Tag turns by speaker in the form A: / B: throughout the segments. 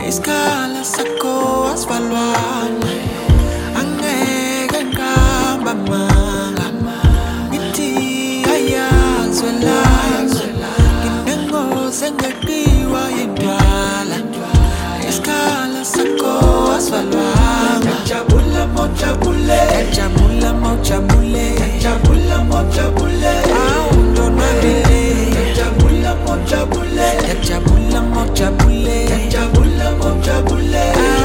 A: Iskala sakho asvalwana angeke ngihamba manga ngithi ayazwela nginengozi engeqiwa yindwala iskala sakho asvalwana jabula mojabule jabula mojabule jabula mojabule awundonwabile jabula mojabule jabula mojabule jabula mojabule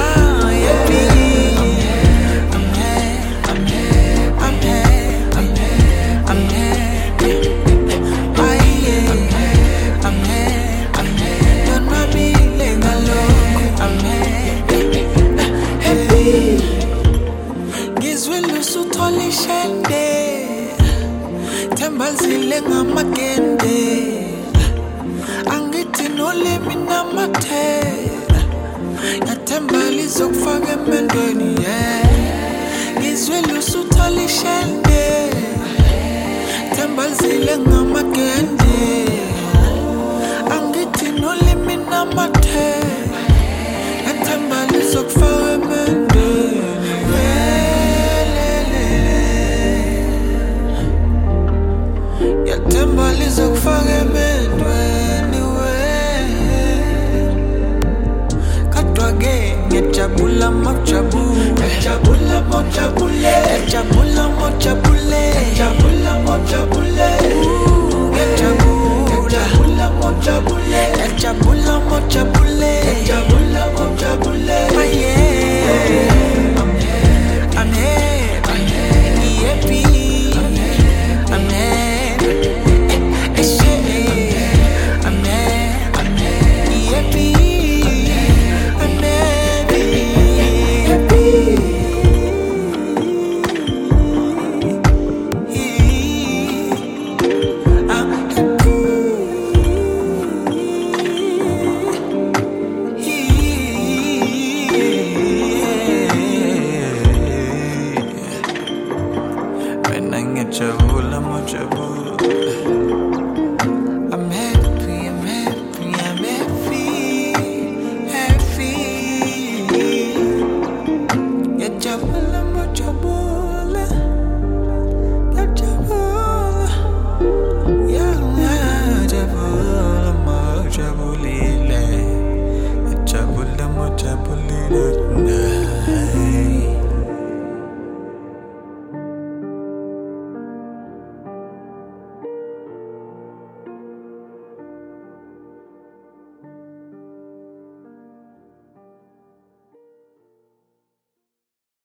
A: Thembazile ngamakende angithi nolimi namathela yathemba lizokufaka emendweni ngizwile usuthola ishende thembazile ngamakende angithi nolimi namathela yathemba lizokufaka emendweni yathemba lizokufaka emendweni kadwa-ke ngiyajabula mojabule jabula mojabule jabula mojabule jabula mojabule ngiyajabula mojabule jabula mojabule jabula mojabule I'm happy I'm happy Jabula mojabula I'm happy yeah, jabula